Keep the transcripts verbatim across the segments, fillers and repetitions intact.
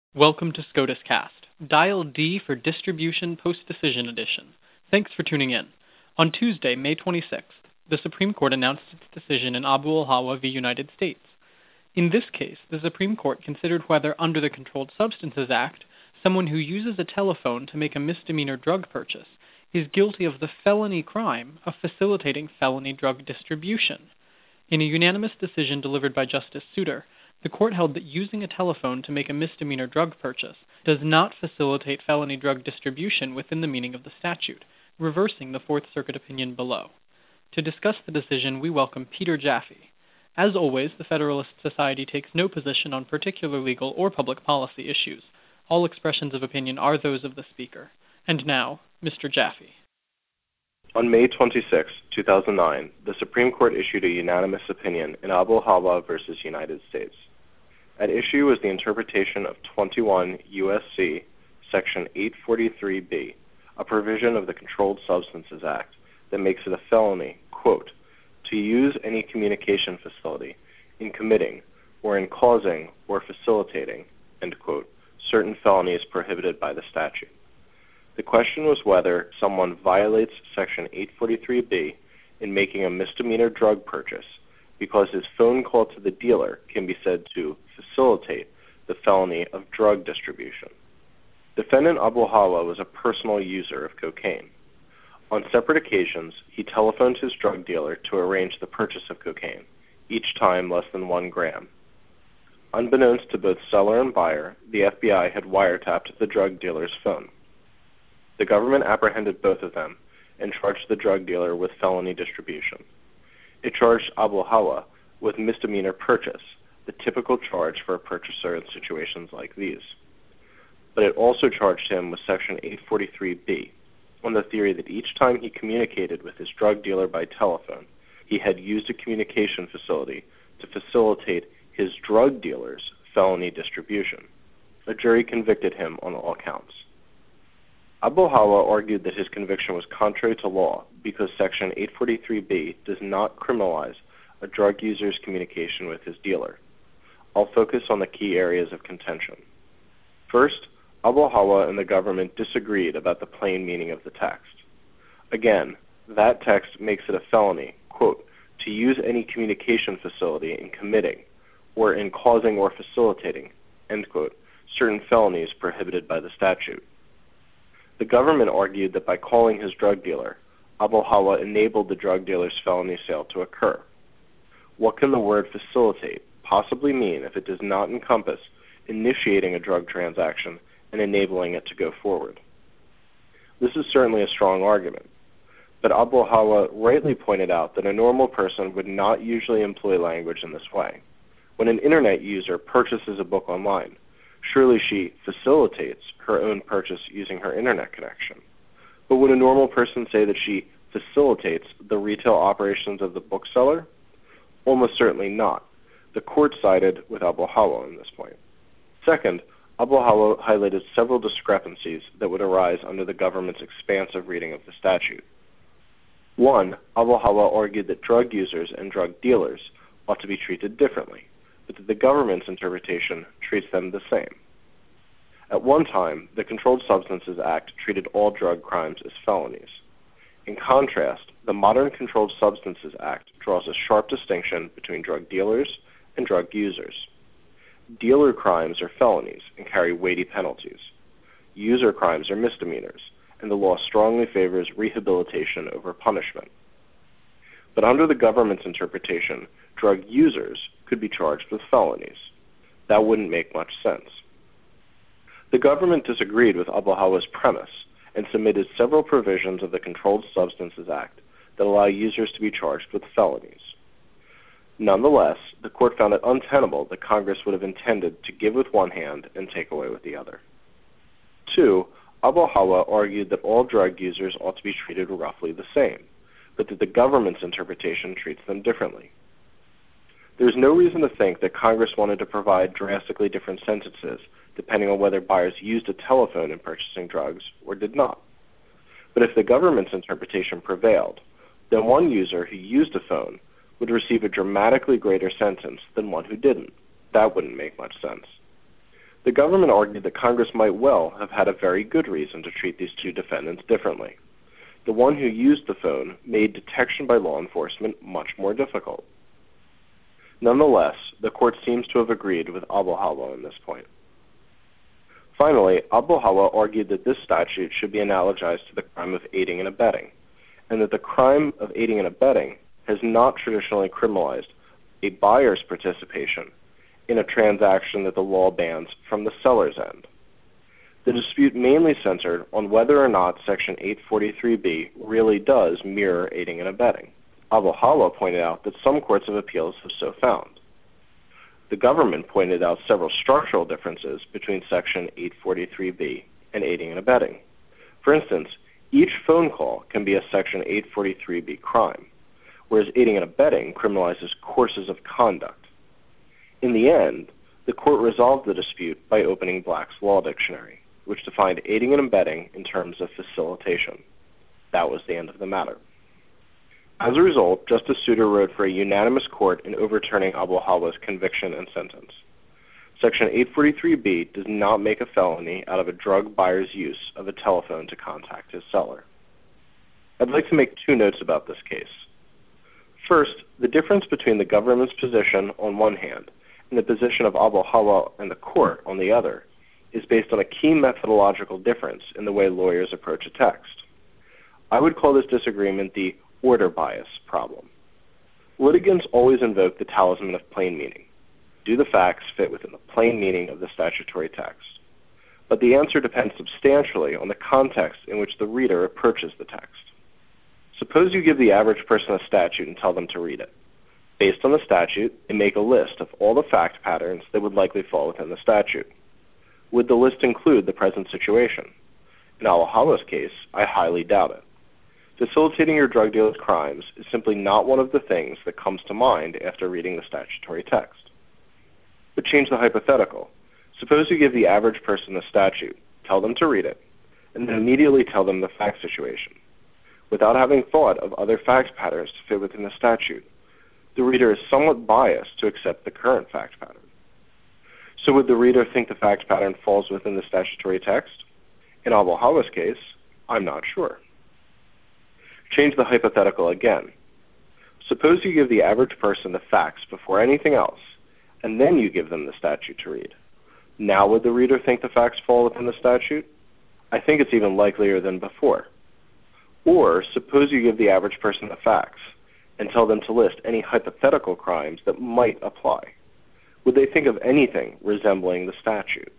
Welcome to SCOTUS Cast. Dial D for Distribution Post-Decision Edition. Thanks for tuning in. On Tuesday, May twenty-sixth, the Supreme Court announced its decision in Abu al-Hawa v. United States. In this case, the Supreme Court considered whether, under the Controlled Substances Act, someone who uses a telephone to make a misdemeanor drug purchase is guilty of the felony crime of facilitating felony drug distribution. In a unanimous decision delivered by Justice Souter, the court held that using a telephone to make a misdemeanor drug purchase does not facilitate felony drug distribution within the meaning of the statute, reversing the Fourth Circuit opinion below. To discuss the decision, we welcome Peter Jaffe. As always, the Federalist Society takes no position on particular legal or public policy issues. All expressions of opinion are those of the speaker. And now, Mister Jaffe. On May twenty-sixth, two thousand nine, the Supreme Court issued a unanimous opinion in Abu al-Hawa v. United States. At issue was the interpretation of twenty-one U S C Section eight forty-three B, a provision of the Controlled Substances Act that makes it a felony, quote, to use any communication facility in committing or in causing or facilitating, end quote, certain felonies prohibited by the statute. The question was whether someone violates Section eight forty-three B in making a misdemeanor drug purchase because his phone call to the dealer can be said to facilitate the felony of drug distribution. Defendant Abu al-Hawa was a personal user of cocaine. On separate occasions, he telephoned his drug dealer to arrange the purchase of cocaine, each time less than one gram. Unbeknownst to both seller and buyer, the F B I had wiretapped the drug dealer's phone. The government apprehended both of them and charged the drug dealer with felony distribution. It charged Abu al-Hawa with misdemeanor purchase, the typical charge for a purchaser in situations like these. But it also charged him with Section eight forty-three B, on the theory that each time he communicated with his drug dealer by telephone, he had used a communication facility to facilitate his drug dealer's felony distribution. A jury convicted him on all counts. Abu al-Hawa argued that his conviction was contrary to law because Section eight forty-three B does not criminalize a drug user's communication with his dealer. I'll focus on the key areas of contention. First, Abu al-Hawa and the government disagreed about the plain meaning of the text. Again, that text makes it a felony, quote, to use any communication facility in committing or in causing or facilitating, end quote, certain felonies prohibited by the statute. The government argued that by calling his drug dealer, Abu al-Hawa enabled the drug dealer's felony sale to occur. What can the word facilitate possibly mean if it does not encompass initiating a drug transaction and enabling it to go forward? This is certainly a strong argument, but Abu al-Hawa rightly pointed out that a normal person would not usually employ language in this way. When an internet user purchases a book online, surely she facilitates her own purchase using her internet connection. But would a normal person say that she facilitates the retail operations of the bookseller? Almost certainly not. The court sided with Abu al-Hawa on this point. Second, Abu al-Hawa highlighted several discrepancies that would arise under the government's expansive reading of the statute. One, Abu al-Hawa argued that drug users and drug dealers ought to be treated differently, but that the government's interpretation treats them the same. At one time, the Controlled Substances Act treated all drug crimes as felonies. In contrast, the modern Controlled Substances Act draws a sharp distinction between drug dealers and drug users. Dealer crimes are felonies and carry weighty penalties. User crimes are misdemeanors, and the law strongly favors rehabilitation over punishment. But under the government's interpretation, drug users could be charged with felonies. That wouldn't make much sense. The government disagreed with Abu al-Hawa's premise and submitted several provisions of the Controlled Substances Act that allow users to be charged with felonies. Nonetheless, the court found it untenable that Congress would have intended to give with one hand and take away with the other. Two, Abu al-Hawa argued that all drug users ought to be treated roughly the same, but that the government's interpretation treats them differently. There is no reason to think that Congress wanted to provide drastically different sentences depending on whether buyers used a telephone in purchasing drugs or did not. But if the government's interpretation prevailed, then one user who used a phone would receive a dramatically greater sentence than one who didn't. That wouldn't make much sense. The government argued that Congress might well have had a very good reason to treat these two defendants differently. The one who used the phone made detection by law enforcement much more difficult. Nonetheless, the court seems to have agreed with Abu Hawa on this point. Finally, Abu Hawa argued that this statute should be analogized to the crime of aiding and abetting, and that the crime of aiding and abetting has not traditionally criminalized a buyer's participation in a transaction that the law bans from the seller's end. The dispute mainly centered on whether or not Section eight forty-three B really does mirror aiding and abetting. Abu Hawa pointed out that some courts of appeals have so found. The government pointed out several structural differences between Section eight forty-three B and aiding and abetting. For instance, each phone call can be a Section eight forty-three B crime, whereas aiding and abetting criminalizes courses of conduct. In the end, the court resolved the dispute by opening Black's Law Dictionary, which defined aiding and abetting in terms of facilitation. That was the end of the matter. As a result, Justice Souter wrote for a unanimous court in overturning Abu Hawa's conviction and sentence. Section eight forty-three B does not make a felony out of a drug buyer's use of a telephone to contact his seller. I'd like to make two notes about this case. First, the difference between the government's position on one hand and the position of Abu Hawa and the court on the other is based on a key methodological difference in the way lawyers approach a text. I would call this disagreement the order bias problem. Litigants always invoke the talisman of plain meaning. Do the facts fit within the plain meaning of the statutory text? But the answer depends substantially on the context in which the reader approaches the text. Suppose you give the average person a statute and tell them to read it. Based on the statute, they make a list of all the fact patterns that would likely fall within the statute. Would the list include the present situation? In Abu Hawa's case, I highly doubt it. Facilitating your drug dealer's crimes is simply not one of the things that comes to mind after reading the statutory text. But change the hypothetical. Suppose you give the average person the statute, tell them to read it, and then immediately tell them the fact situation. Without having thought of other fact patterns to fit within the statute, the reader is somewhat biased to accept the current fact pattern. So would the reader think the fact pattern falls within the statutory text? In Abu Hawa's case, I'm not sure. Change the hypothetical again. Suppose you give the average person the facts before anything else, and then you give them the statute to read. Now would the reader think the facts fall within the statute? I think it's even likelier than before. Or suppose you give the average person the facts and tell them to list any hypothetical crimes that might apply. Would they think of anything resembling the statute?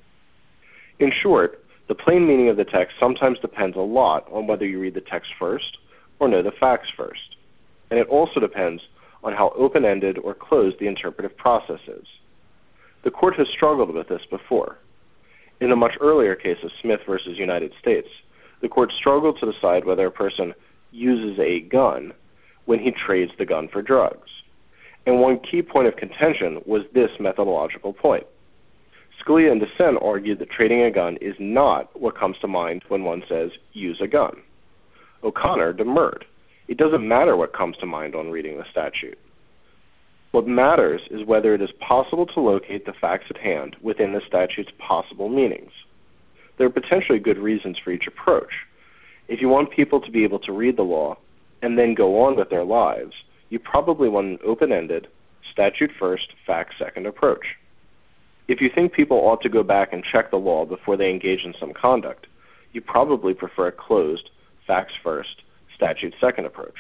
In short, the plain meaning of the text sometimes depends a lot on whether you read the text first or know the facts first. And it also depends on how open-ended or closed the interpretive process is. The court has struggled with this before. In the much earlier case of Smith versus United States, the court struggled to decide whether a person uses a gun when he trades the gun for drugs. And one key point of contention was this methodological point. Scalia in dissent argued that trading a gun is not what comes to mind when one says, use a gun. O'Connor demurred. It doesn't matter what comes to mind on reading the statute. What matters is whether it is possible to locate the facts at hand within the statute's possible meanings. There are potentially good reasons for each approach. If you want people to be able to read the law and then go on with their lives, you probably want an open-ended, statute-first, fact-second approach. If you think people ought to go back and check the law before they engage in some conduct, you probably prefer a closed, facts-first, statute-second approach.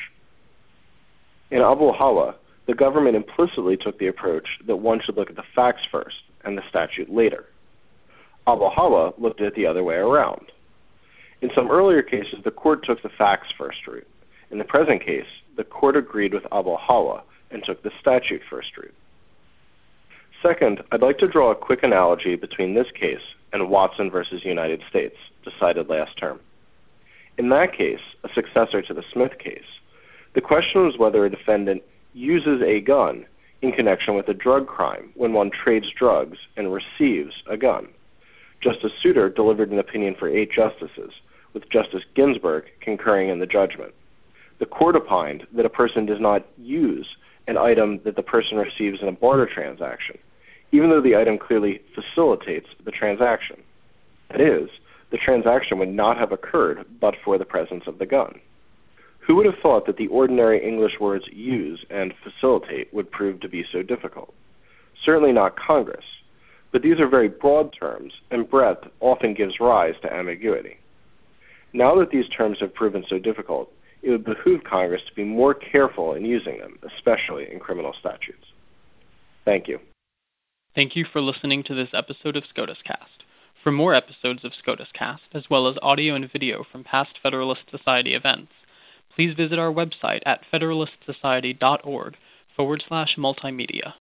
In Abu Hawa, the government implicitly took the approach that one should look at the facts first and the statute later. Abu Hawa looked at it the other way around. In some earlier cases, the court took the facts first route. In the present case, the court agreed with Abu Hawa and took the statute first route. Second, I'd like to draw a quick analogy between this case and Watson versus United States, decided last term. In that case, a successor to the Smith case, the question was whether a defendant uses a gun in connection with a drug crime when one trades drugs and receives a gun. Justice Souter delivered an opinion for eight justices, with Justice Ginsburg concurring in the judgment. The court opined that a person does not use an item that the person receives in a barter transaction even though the item clearly facilitates the transaction. That is, the transaction would not have occurred but for the presence of the gun. Who would have thought that the ordinary English words use and facilitate would prove to be so difficult? Certainly not Congress, but these are very broad terms, and breadth often gives rise to ambiguity. Now that these terms have proven so difficult, it would behoove Congress to be more careful in using them, especially in criminal statutes. Thank you. Thank you for listening to this episode of SCOTUScast. For more episodes of SCOTUScast, as well as audio and video from past Federalist Society events, please visit our website at federalistsociety.org forward slash multimedia.